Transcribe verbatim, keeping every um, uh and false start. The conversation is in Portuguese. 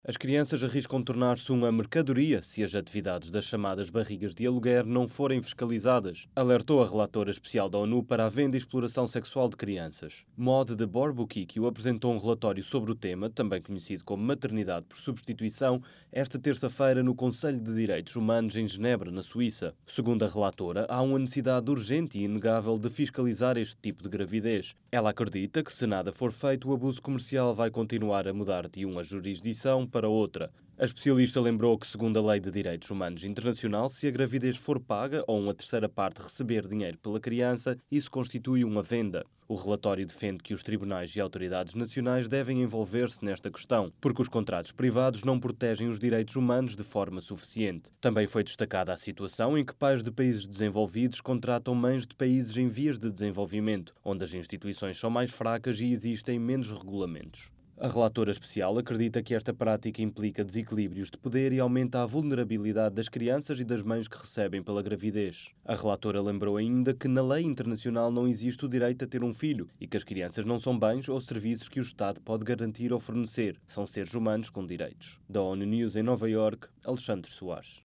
As crianças arriscam tornar-se uma mercadoria se as atividades das chamadas barrigas de aluguer não forem fiscalizadas, alertou a relatora especial da ONU para a venda e exploração sexual de crianças. Maud de Borbukikio apresentou um relatório sobre o tema, também conhecido como maternidade por substituição, esta terça-feira no Conselho de Direitos Humanos em Genebra, na Suíça. Segundo a relatora, há uma necessidade urgente e inegável de fiscalizar este tipo de gravidez. Ela acredita que, se nada for feito, o abuso comercial vai continuar a mudar de uma jurisdição para outra. A especialista lembrou que, segundo a Lei de Direitos Humanos Internacional, se a gravidez for paga ou uma terceira parte receber dinheiro pela criança, isso constitui uma venda. O relatório defende que os tribunais e autoridades nacionais devem envolver-se nesta questão, porque os contratos privados não protegem os direitos humanos de forma suficiente. Também foi destacada a situação em que pais de países desenvolvidos contratam mães de países em vias de desenvolvimento, onde as instituições são mais fracas e existem menos regulamentos. A relatora especial acredita que esta prática implica desequilíbrios de poder e aumenta a vulnerabilidade das crianças e das mães que recebem pela gravidez. A relatora lembrou ainda que na lei internacional não existe o direito a ter um filho e que as crianças não são bens ou serviços que o Estado pode garantir ou fornecer. São seres humanos com direitos. Da ONU News em Nova Iorque, Alexandre Soares.